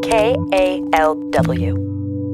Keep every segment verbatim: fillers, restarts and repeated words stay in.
K A L W.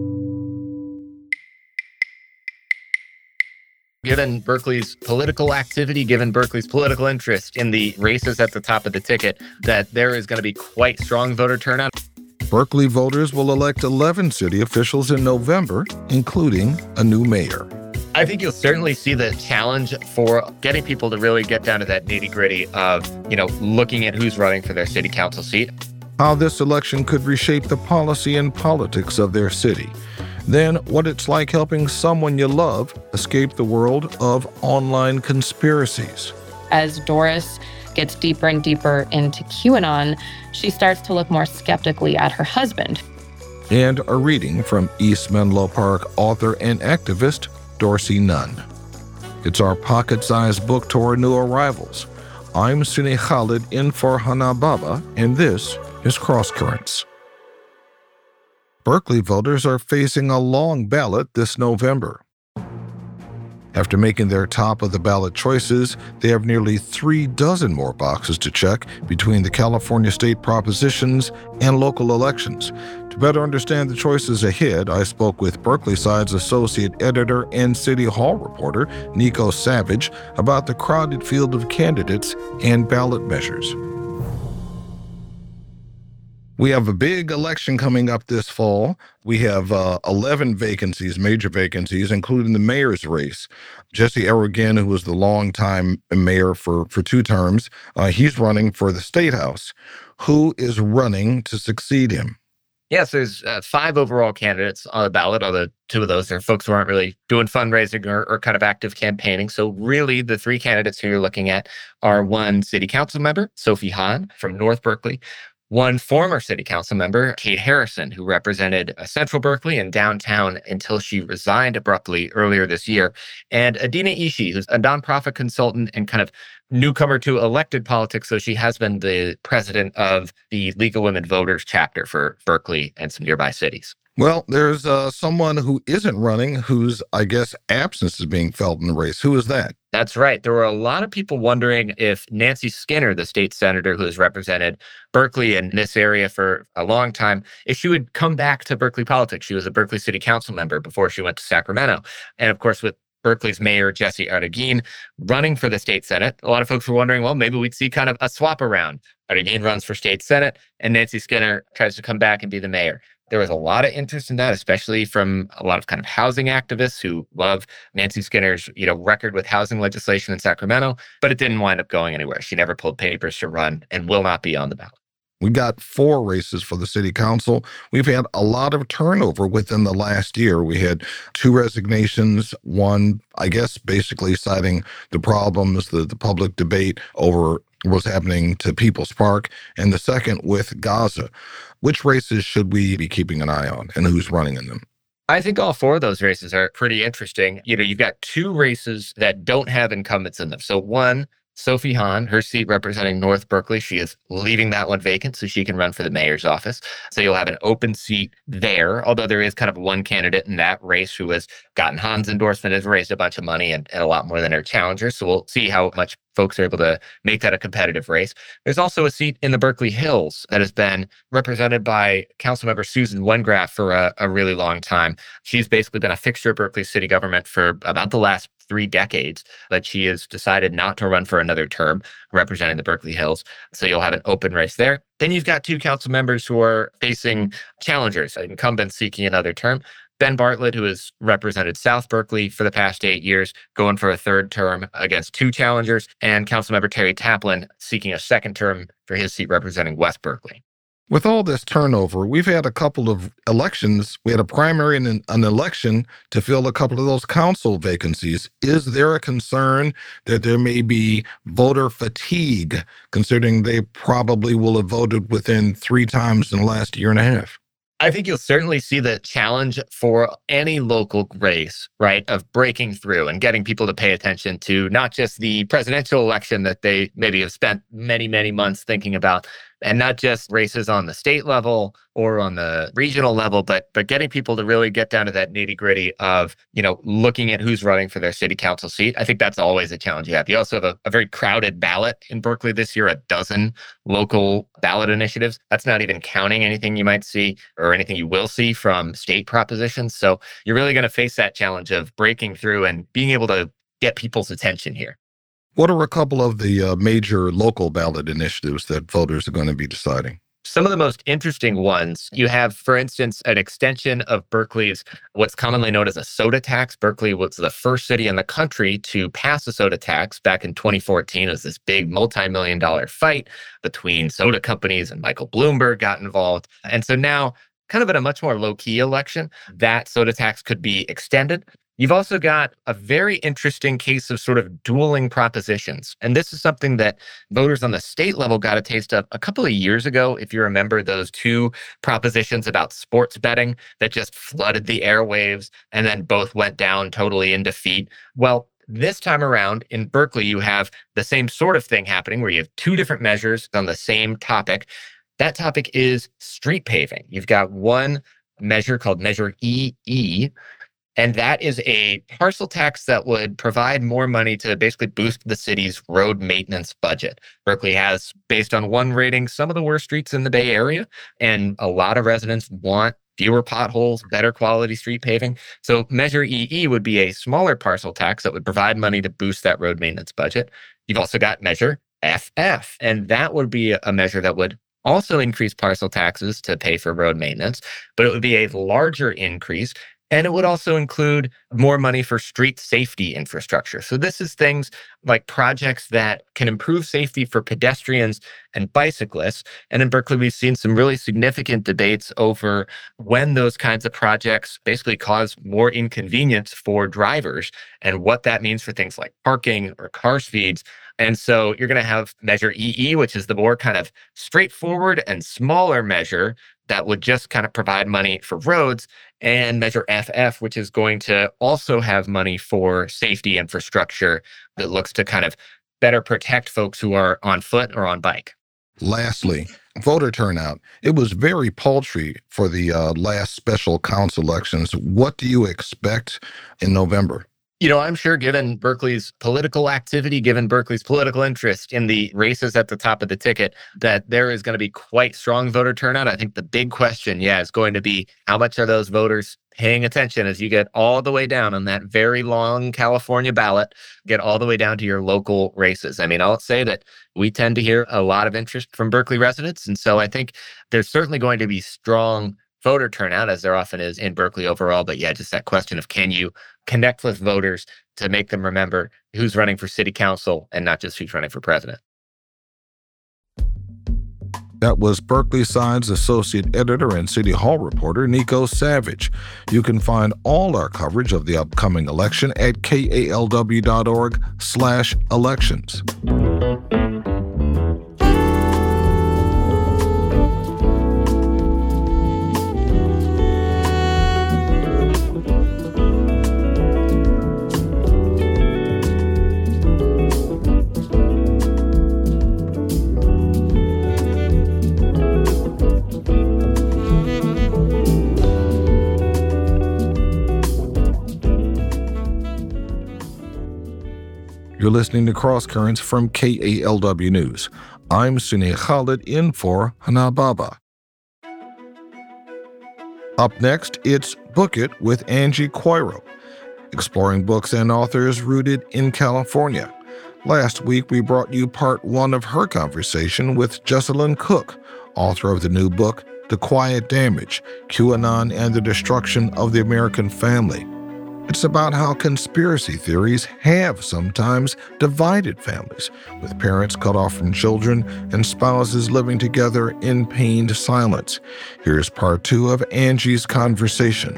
Given Berkeley's political activity, given Berkeley's political interest in the races at the top of the ticket, that there is going to be quite strong voter turnout. Berkeley voters will elect eleven city officials in November, including a new mayor. I think you'll certainly see the challenge for getting people to really get down to that nitty-gritty of, you know, looking at who's running for their city council seat. How this election could reshape the policy and politics of their city. Then, what it's like helping someone you love escape the world of online conspiracies. As Doris gets deeper and deeper into QAnon, she starts to look more skeptically at her husband. And a reading from East Menlo Park author and activist Dorsey Nunn. It's our pocket-sized book tour New Arrivals. I'm Sune Khalid in for Hana Baba, and this is Cross Currents. Berkeley voters are facing a long ballot this November. After making their top-of-the-ballot choices, they have nearly three dozen more boxes to check between the California state propositions and local elections. To better understand the choices ahead, I spoke with Berkeley Side's associate editor and City Hall reporter, Nico Savage, about the crowded field of candidates and ballot measures. We have a big election coming up this fall. We have uh, eleven vacancies, major vacancies, including the mayor's race. Jesse Arreguín, who was the longtime mayor for, for two terms, uh, he's running for the State House. Who is running to succeed him? Yes, there's uh, five overall candidates on the ballot, although two of those are folks who aren't really doing fundraising or, or kind of active campaigning. So really, the three candidates who you're looking at are one city council member, Sophie Hahn from North Berkeley, one former city council member, Kate Harrison, who represented uh, Central Berkeley and downtown until she resigned abruptly earlier this year, and Adina Ishi, who's a nonprofit consultant and kind of newcomer to elected politics, so she has been the president of the League of Women Voters chapter for Berkeley and some nearby cities. Well, there's uh, someone who isn't running whose, I guess, absence is being felt in the race. Who is that? That's right. There were a lot of people wondering if Nancy Skinner, the state senator who has represented Berkeley in this area for a long time, if she would come back to Berkeley politics. She was a Berkeley city council member before she went to Sacramento. And of course, with Berkeley's mayor, Jesse Arreguín, running for the state senate, a lot of folks were wondering, well, maybe we'd see kind of a swap around. Arreguín runs for state senate, and Nancy Skinner tries to come back and be the mayor. There was a lot of interest in that, especially from a lot of kind of housing activists who love Nancy Skinner's, you know, record with housing legislation in Sacramento, but it didn't wind up going anywhere. She never pulled papers to run and will not be on the ballot. We got four races for the city council. We've had a lot of turnover within the last year. We had two resignations, one, I guess, basically citing the problems, the, the public debate over what's happening to People's Park, and the second with Gaza. Which races should we be keeping an eye on, and who's running in them? I think all four of those races are pretty interesting. You know, you've got two races that don't have incumbents in them. So one, Sophie Hahn, her seat representing North Berkeley, she is leaving that one vacant so she can run for the mayor's office. So you'll have an open seat there, although there is kind of one candidate in that race who has gotten Hahn's endorsement, has raised a bunch of money and, and a lot more than her challenger. So we'll see how much folks are able to make that a competitive race. There's also a seat in the Berkeley Hills that has been represented by Councilmember Susan Wengraf for a, a really long time. She's basically been a fixture of Berkeley city government for about the last three decades, but she has decided not to run for another term representing the Berkeley Hills. So you'll have an open race there. Then you've got two council members who are facing challengers, incumbents seeking another term. Ben Bartlett, who has represented South Berkeley for the past eight years, going for a third term against two challengers, and Councilmember Terry Taplin seeking a second term for his seat representing West Berkeley. With all this turnover, we've had a couple of elections. We had a primary and an, an election to fill a couple of those council vacancies. Is there a concern that there may be voter fatigue, considering they probably will have voted within three times in the last year and a half? I think you'll certainly see the challenge for any local race, right, of breaking through and getting people to pay attention to not just the presidential election that they maybe have spent many, many months thinking about, And not just races on the state level or on the regional level, but but getting people to really get down to that nitty gritty of, you know, looking at who's running for their city council seat. I think that's always a challenge you have. You also have a, a very crowded ballot in Berkeley this year, a dozen local ballot initiatives. That's not even counting anything you might see or anything you will see from state propositions. So you're really going to face that challenge of breaking through and being able to get people's attention here. What are a couple of the uh, major local ballot initiatives that voters are going to be deciding? Some of the most interesting ones, you have, for instance, an extension of Berkeley's what's commonly known as a soda tax. Berkeley was the first city in the country to pass a soda tax back in twenty fourteen. It was this big multi-million dollar fight between soda companies, and Michael Bloomberg got involved. And so now, kind of in a much more low-key election, that soda tax could be extended. You've also got a very interesting case of sort of dueling propositions. And this is something that voters on the state level got a taste of a couple of years ago. If you remember those two propositions about sports betting that just flooded the airwaves and then both went down totally in defeat. Well, this time around in Berkeley, you have the same sort of thing happening where you have two different measures on the same topic. That topic is street paving. You've got one measure called Measure E E, and that is a parcel tax that would provide more money to basically boost the city's road maintenance budget. Berkeley has, based on one rating, some of the worst streets in the Bay Area, and a lot of residents want fewer potholes, better quality street paving. So Measure E E would be a smaller parcel tax that would provide money to boost that road maintenance budget. You've also got Measure F F, and that would be a measure that would also increase parcel taxes to pay for road maintenance, but it would be a larger increase. And it would also include more money for street safety infrastructure. So this is things like projects that can improve safety for pedestrians and bicyclists. And in Berkeley, we've seen some really significant debates over when those kinds of projects basically cause more inconvenience for drivers and what that means for things like parking or car speeds. And so you're going to have Measure E E, which is the more kind of straightforward and smaller measure that would just kind of provide money for roads, and Measure F F, which is going to also have money for safety infrastructure that looks to kind of better protect folks who are on foot or on bike. Lastly, voter turnout. It was very paltry for the uh, last special council elections. What do you expect in November? You know, I'm sure given Berkeley's political activity, given Berkeley's political interest in the races at the top of the ticket, that there is going to be quite strong voter turnout. I think the big question, yeah, is going to be how much are those voters paying attention as you get all the way down on that very long California ballot, get all the way down to your local races. I mean, I'll say that we tend to hear a lot of interest from Berkeley residents. And so I think there's certainly going to be strong voter turnout, as there often is in Berkeley overall. But yeah, just that question of can you connect with voters to make them remember who's running for city council and not just who's running for president. That was Berkeley Side's associate editor and City Hall reporter, Nico Savage. You can find all our coverage of the upcoming election at kalw.org slash elections. You're listening to Cross Currents from K A L W News. I'm Sunil Khalid in for Hana Baba. Up next, it's Book It with Angie Coiro, exploring books and authors rooted in California. Last week, we brought you part one of her conversation with Jessalyn Cook, author of the new book, The Quiet Damage, QAnon and the Destruction of the American Family. It's about how conspiracy theories have sometimes divided families, with parents cut off from children and spouses living together in pained silence. Here's part two of Angie's conversation.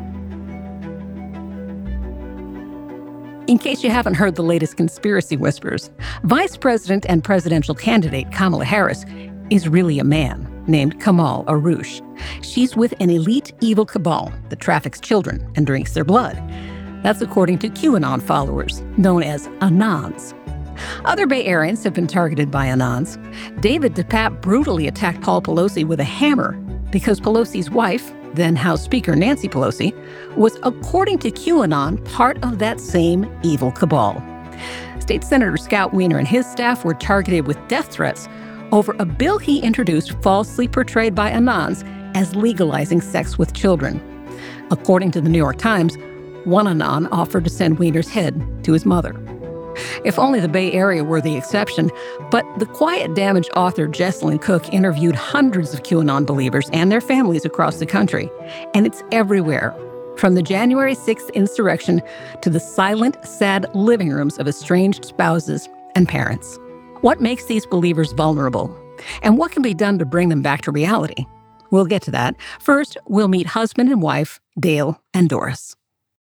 In case you haven't heard the latest conspiracy whispers, Vice President and presidential candidate Kamala Harris is really a man named Kamal Aroush. She's with an elite evil cabal that traffics children and drinks their blood. That's according to QAnon followers, known as Anons. Other Bay Areans have been targeted by Anons. David DePape brutally attacked Paul Pelosi with a hammer because Pelosi's wife, then House Speaker Nancy Pelosi, was, according to QAnon, part of that same evil cabal. State Senator Scott Wiener and his staff were targeted with death threats over a bill he introduced falsely portrayed by Anons as legalizing sex with children. According to the New York Times, one Anon offered to send Wiener's head to his mother. If only the Bay Area were the exception, but the Quiet Damage author Jesselyn Cook interviewed hundreds of QAnon believers and their families across the country, and it's everywhere, from the January sixth insurrection to the silent, sad living rooms of estranged spouses and parents. What makes these believers vulnerable? And what can be done to bring them back to reality? We'll get to that. First, we'll meet husband and wife, Dale and Doris.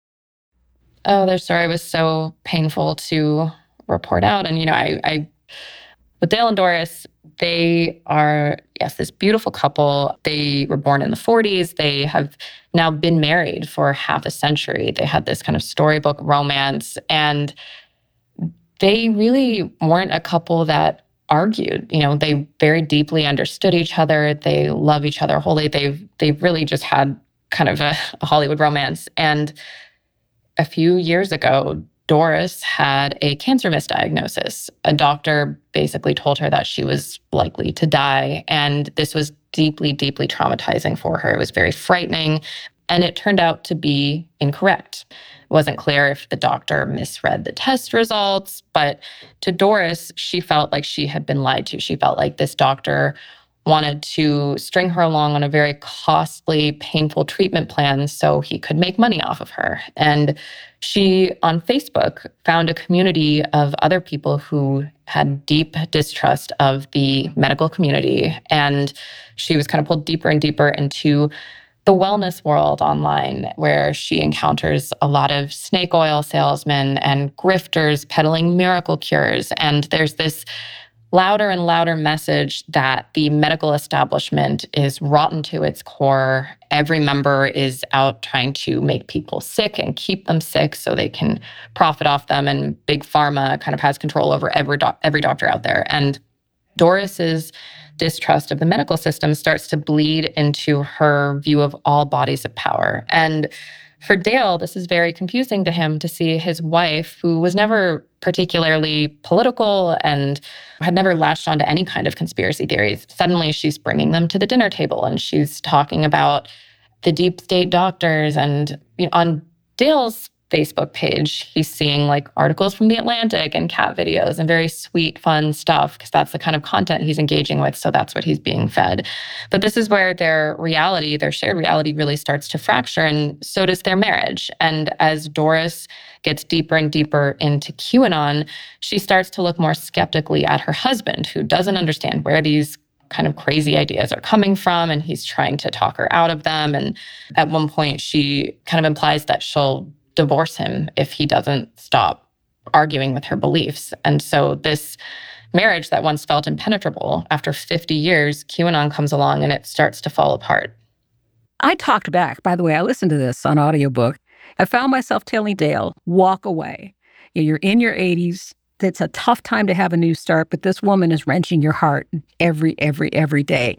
Oh, their story was so painful to report out. And, you know, I, I with Dale and Doris, they are, yes, this beautiful couple. They were born in the forties. They have now been married for half a century. They had this kind of storybook romance. And they really weren't a couple that argued. You know, they very deeply understood each other. They love each other wholly. They've, they've really just had kind of a, a Hollywood romance. And a few years ago, Doris had a cancer misdiagnosis. A doctor basically told her that she was likely to die. And this was deeply, deeply traumatizing for her. It was very frightening. And it turned out to be incorrect. It wasn't clear if the doctor misread the test results. But to Doris, she felt like she had been lied to. She felt like this doctor wanted to string her along on a very costly, painful treatment plan so he could make money off of her. And she, on Facebook, found a community of other people who had deep distrust of the medical community. And she was kind of pulled deeper and deeper into the wellness world online, where she encounters a lot of snake oil salesmen and grifters peddling miracle cures. And there's this louder and louder message that the medical establishment is rotten to its core. Every member is out trying to make people sick and keep them sick so they can profit off them. And Big Pharma kind of has control over every doc- every doctor out there. And Doris's distrust of the medical system starts to bleed into her view of all bodies of power. And for Dale, this is very confusing to him to see his wife, who was never particularly political and had never latched onto any kind of conspiracy theories. Suddenly, she's bringing them to the dinner table and she's talking about the deep state doctors. And you know, on Dale's Facebook page, he's seeing like articles from The Atlantic and cat videos and very sweet, fun stuff, because that's the kind of content he's engaging with. So that's what he's being fed. But this is where their reality, their shared reality, really starts to fracture. And so does their marriage. And as Doris gets deeper and deeper into QAnon, she starts to look more skeptically at her husband, who doesn't understand where these kind of crazy ideas are coming from. And he's trying to talk her out of them. And at one point, she kind of implies that she'll divorce him if he doesn't stop arguing with her beliefs. And so this marriage that once felt impenetrable, after fifty years, QAnon comes along and it starts to fall apart. I talked back. By the way, I listened to this on audiobook. I found myself telling Dale, walk away. You're in your eighties. It's a tough time to have a new start, but this woman is wrenching your heart every, every, every day.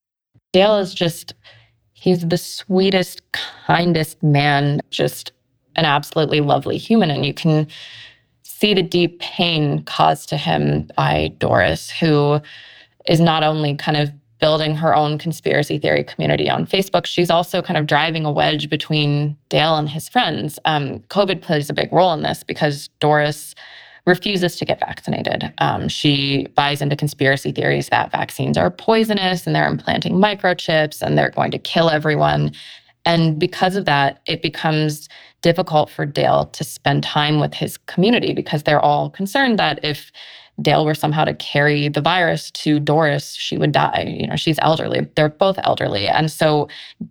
Dale is just, he's the sweetest, kindest man, just an absolutely lovely human. And you can see the deep pain caused to him by Doris, who is not only kind of building her own conspiracy theory community on Facebook, she's also kind of driving a wedge between Dale and his friends. Um, COVID plays a big role in this because Doris refuses to get vaccinated. Um, she buys into conspiracy theories that vaccines are poisonous and they're implanting microchips and they're going to kill everyone. And because of that, it becomes difficult for Dale to spend time with his community because they're all concerned that if Dale were somehow to carry the virus to Doris, she would die. You know, she's elderly. They're both elderly. And so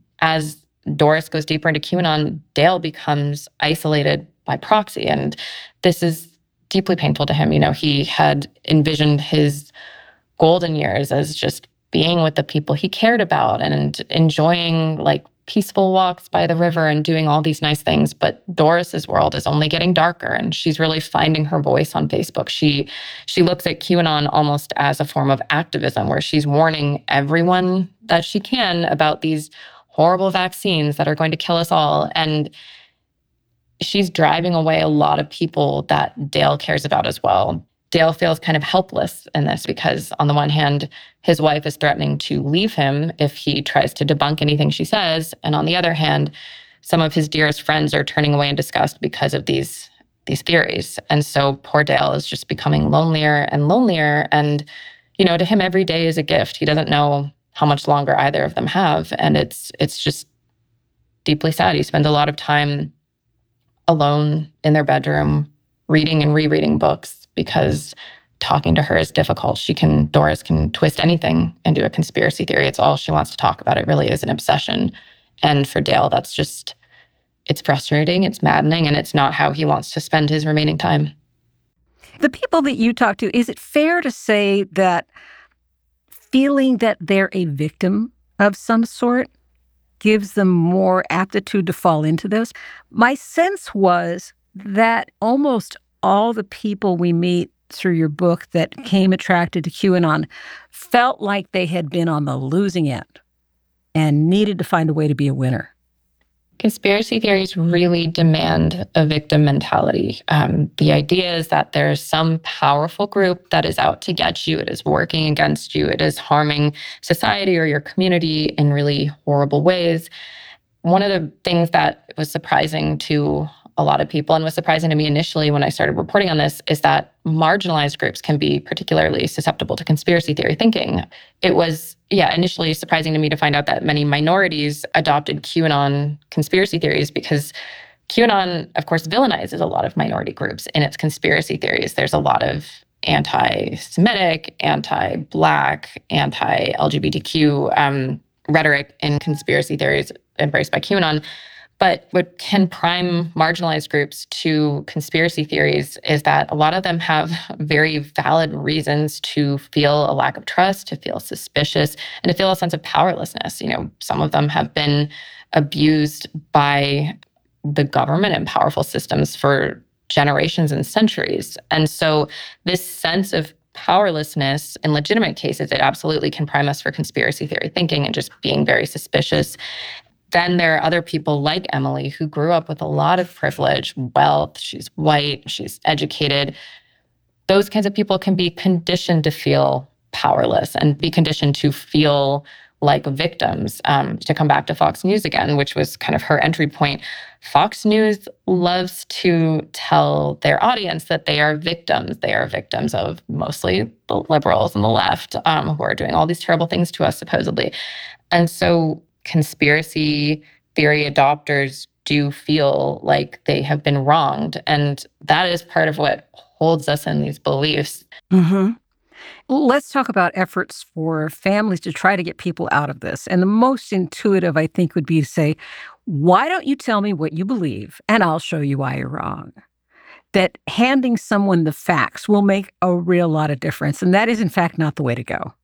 as Doris goes deeper into QAnon, Dale becomes isolated by proxy. And this is deeply painful to him. You know, he had envisioned his golden years as just being with the people he cared about and enjoying like peaceful walks by the river and doing all these nice things. But Doris's world is only getting darker, and she's really finding her voice on Facebook. She she looks at QAnon almost as a form of activism, where she's warning everyone that she can about these horrible vaccines that are going to kill us all. And she's driving away a lot of people that Dale cares about as well. Dale feels kind of helpless in this because, on the one hand, his wife is threatening to leave him if he tries to debunk anything she says. And on the other hand, some of his dearest friends are turning away in disgust because of these, these theories. And so poor Dale is just becoming lonelier and lonelier. And, you know, to him, every day is a gift. He doesn't know how much longer either of them have. And it's it's just deeply sad. He spends a lot of time alone in their bedroom, reading and rereading books, because talking to her is difficult. She can, Doris can twist anything into a conspiracy theory. It's all she wants to talk about. It really is an obsession. And for Dale, that's just, it's frustrating, it's maddening, and it's not how he wants to spend his remaining time. The people that you talk to, is it fair to say that feeling that they're a victim of some sort gives them more aptitude to fall into this? My sense was that almost all the people we meet through your book that came attracted to QAnon felt like they had been on the losing end and needed to find a way to be a winner. Conspiracy theories really demand a victim mentality. Um, the idea is that there's some powerful group that is out to get you. It is working against you. It is harming society or your community in really horrible ways. One of the things that was surprising to a lot of people, and was surprising to me initially when I started reporting on this, is that marginalized groups can be particularly susceptible to conspiracy theory thinking. It was, yeah, initially surprising to me to find out that many minorities adopted QAnon conspiracy theories, because QAnon, of course, villainizes a lot of minority groups in its conspiracy theories. There's a lot of anti-Semitic, anti-Black, anti-L G B T Q um, rhetoric in conspiracy theories embraced by QAnon. But what can prime marginalized groups to conspiracy theories is that a lot of them have very valid reasons to feel a lack of trust, to feel suspicious, and to feel a sense of powerlessness. You know, some of them have been abused by the government and powerful systems for generations and centuries. And so this sense of powerlessness in legitimate cases, it absolutely can prime us for conspiracy theory thinking and just being very suspicious. Then there are other people like Emily who grew up with a lot of privilege, wealth, she's white, she's educated. Those kinds of people can be conditioned to feel powerless and be conditioned to feel like victims. Um, to come back to Fox News again, which was kind of her entry point, Fox News loves to tell their audience that they are victims. They are victims of mostly the liberals and the left um, who are doing all these terrible things to us, supposedly. And so conspiracy theory adopters do feel like they have been wronged. And that is part of what holds us in these beliefs. Mm-hmm. Let's talk about efforts for families to try to get people out of this. And the most intuitive, I think, would be to say, why don't you tell me what you believe, and I'll show you why you're wrong. That handing someone the facts will make a real lot of difference. And that is, in fact, not the way to go.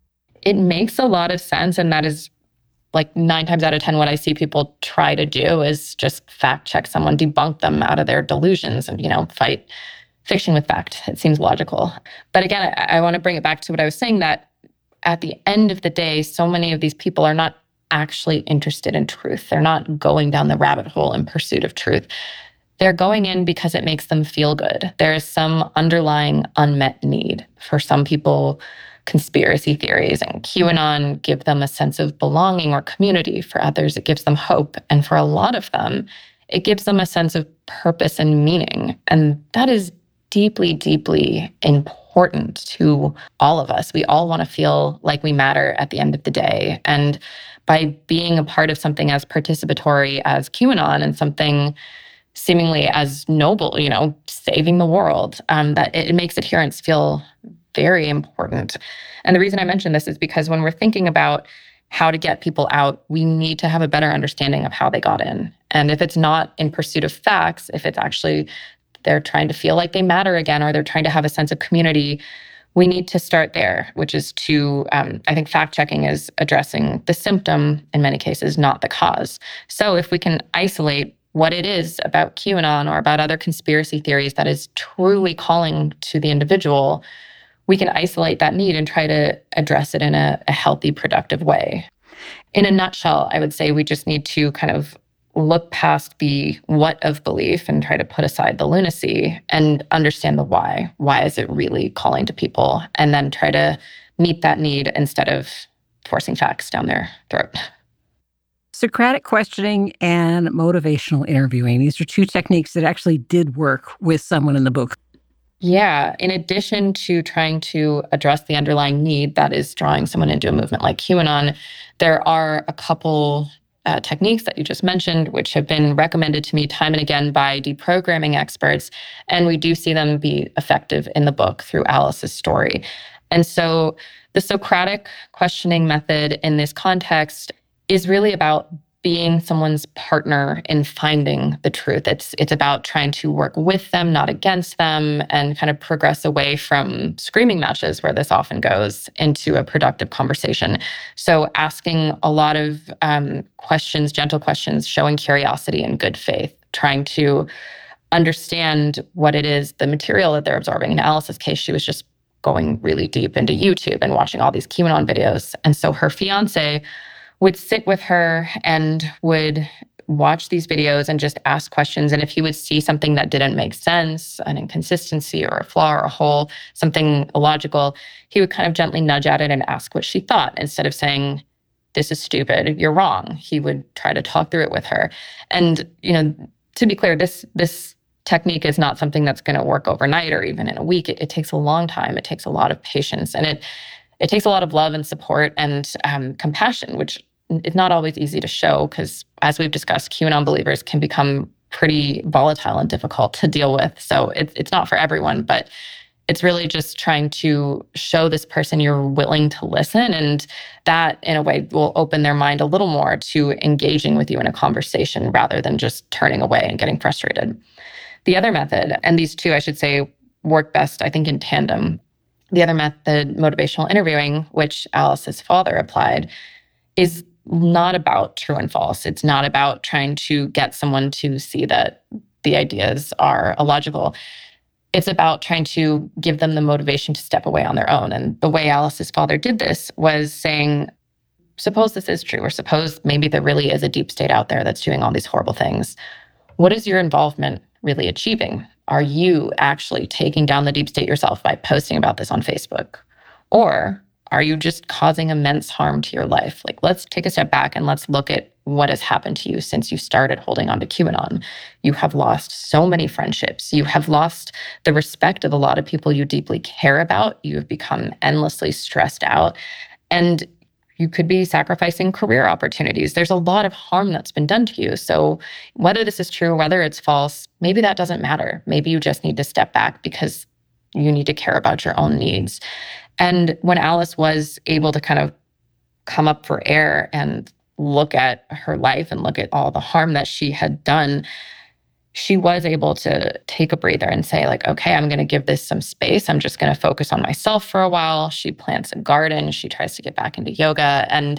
It makes a lot of sense, and that is like nine times out of ten, what I see people try to do is just fact check someone, debunk them out of their delusions and, you know, fight fiction with fact. It seems logical. But again, I, I want to bring it back to what I was saying, that at the end of the day, so many of these people are not actually interested in truth. They're not going down the rabbit hole in pursuit of truth. They're going in because it makes them feel good. There is some underlying unmet need. For some people, conspiracy theories and QAnon give them a sense of belonging or community. For others, it gives them hope. And for a lot of them, it gives them a sense of purpose and meaning. And that is deeply, deeply important to all of us. We all want to feel like we matter at the end of the day. And by being a part of something as participatory as QAnon and something seemingly as noble, you know, saving the world, um, that it makes adherents feel very important. And the reason I mention this is because when we're thinking about how to get people out, we need to have a better understanding of how they got in. And if it's not in pursuit of facts, if it's actually they're trying to feel like they matter again, or they're trying to have a sense of community, we need to start there, which is to, um, I think fact checking is addressing the symptom in many cases, not the cause. So if we can isolate what it is about QAnon or about other conspiracy theories that is truly calling to the individual, we can isolate that need and try to address it in a, a healthy, productive way. In a nutshell, I would say we just need to kind of look past the what of belief and try to put aside the lunacy and understand the why. Why is it really calling to people? And then try to meet that need instead of forcing facts down their throat. Socratic questioning and motivational interviewing. These are two techniques that actually did work with someone in the book. Yeah. In addition to trying to address the underlying need that is drawing someone into a movement like QAnon, there are a couple Uh, techniques that you just mentioned, which have been recommended to me time and again by deprogramming experts. And we do see them be effective in the book through Alice's story. And so the Socratic questioning method in this context is really about being someone's partner in finding the truth. It's it's about trying to work with them, not against them, and kind of progress away from screaming matches, where this often goes, into a productive conversation. So asking a lot of um, questions, gentle questions, showing curiosity and good faith, trying to understand what it is, the material that they're absorbing. In Alice's case, she was just going really deep into YouTube and watching all these QAnon videos. And so her fiance would sit with her and would watch these videos and just ask questions. And if he would see something that didn't make sense, an inconsistency or a flaw or a hole, something illogical, he would kind of gently nudge at it and ask what she thought. Instead of saying, this is stupid, you're wrong, he would try to talk through it with her. And, you know, to be clear, this this technique is not something that's going to work overnight or even in a week. It, it takes a long time. It takes a lot of patience. And it it takes a lot of love and support and um, compassion, which it's not always easy to show because, as we've discussed, QAnon believers can become pretty volatile and difficult to deal with. So it's it's not for everyone, but it's really just trying to show this person you're willing to listen, and that, in a way, will open their mind a little more to engaging with you in a conversation rather than just turning away and getting frustrated. The other method, and these two, I should say, work best, I think, in tandem. The other method, motivational interviewing, which Alice's father applied, is not about true and false. It's not about trying to get someone to see that the ideas are illogical. It's about trying to give them the motivation to step away on their own. And the way Alice's father did this was saying, suppose this is true, or suppose maybe there really is a deep state out there that's doing all these horrible things. What is your involvement really achieving? Are you actually taking down the deep state yourself by posting about this on Facebook? Or are you just causing immense harm to your life? Like, let's take a step back and let's look at what has happened to you since you started holding on to QAnon. You have lost so many friendships. You have lost the respect of a lot of people you deeply care about. You have become endlessly stressed out. And you could be sacrificing career opportunities. There's a lot of harm that's been done to you. So whether this is true, whether it's false, maybe that doesn't matter. Maybe you just need to step back because you need to care about your own needs. And when Alice was able to kind of come up for air and look at her life and look at all the harm that she had done, she was able to take a breather and say, like, okay, I'm going to give this some space. I'm just going to focus on myself for a while. She plants a garden. She tries to get back into yoga. And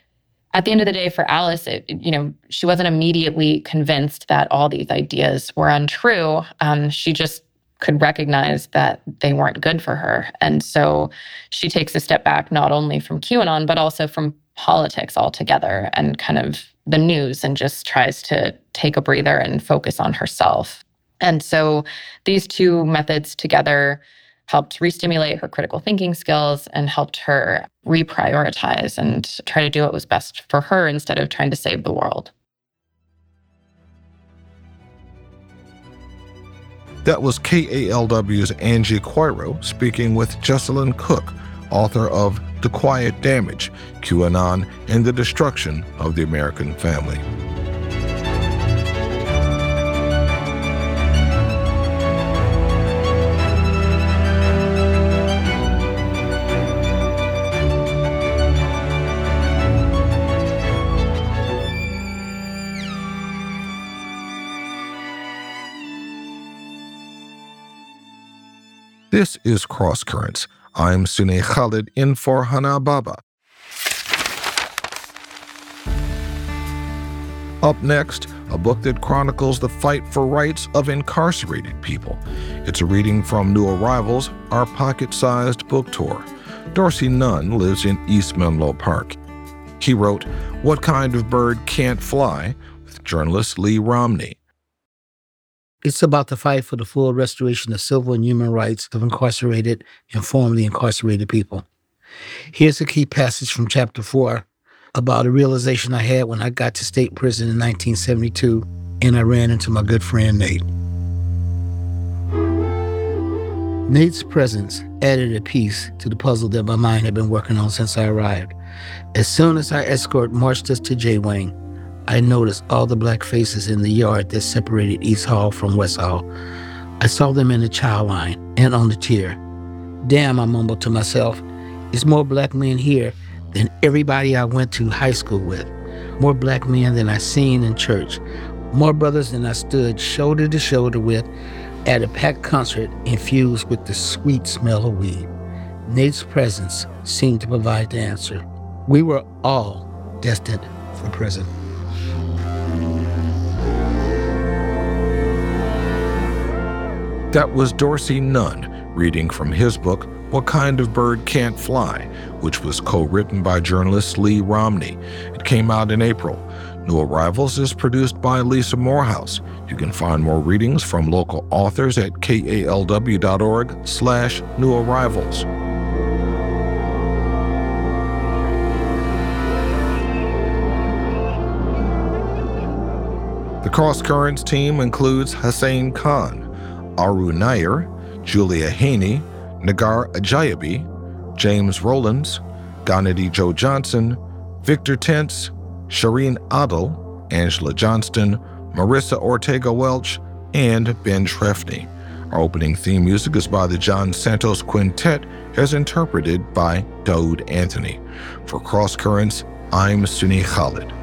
at the end of the day, for Alice, it, you know, she wasn't immediately convinced that all these ideas were untrue. Um, she just could recognize that they weren't good for her. And so she takes a step back, not only from QAnon, but also from politics altogether and kind of the news, and just tries to take a breather and focus on herself. And so these two methods together helped re-stimulate her critical thinking skills and helped her reprioritize and try to do what was best for her instead of trying to save the world. That was K A L W's Angie Coiro speaking with Jessalyn Cook, author of The Quiet Damage, QAnon and the Destruction of the American Family. This is Cross Currents. I'm Sune Khalid in for Hana Baba. Up next, a book that chronicles the fight for rights of incarcerated people. It's a reading from New Arrivals, our pocket-sized book tour. Dorsey Nunn lives in East Menlo Park. He wrote What Kind of Bird Can't Fly with journalist Lee Romney. It's about the fight for the full restoration of civil and human rights of incarcerated and formerly incarcerated people. Here's a key passage from chapter four about a realization I had when I got to state prison in nineteen seventy-two and I ran into my good friend Nate. Nate's presence added a piece to the puzzle that my mind had been working on since I arrived. As soon as our escort marched us to J-Wing, I noticed all the black faces in the yard that separated East Hall from West Hall. I saw them in the child line and on the tier. Damn, I mumbled to myself, it's more black men here than everybody I went to high school with. More black men than I seen in church. More brothers than I stood shoulder to shoulder with at a packed concert infused with the sweet smell of weed. Nate's presence seemed to provide the answer. We were all destined for prison. That was Dorsey Nunn reading from his book, What Kind of Bird Can't Fly, which was co-written by journalist Lee Romney. It came out in April. New Arrivals is produced by Lisa Morehouse. You can find more readings from local authors at kalw.org slash new arrivals. The Cross Currents team includes Hussein Khan, Aru Nair, Julia Haney, Nagar Ajayabi, James Rowlands, Ganadi Joe Johnson, Victor Tentz, Shireen Adel, Angela Johnston, Marissa Ortega Welch, and Ben Trefny. Our opening theme music is by the John Santos Quintet, as interpreted by Daoud Anthony. For Cross Currents, I'm Suni Khalid.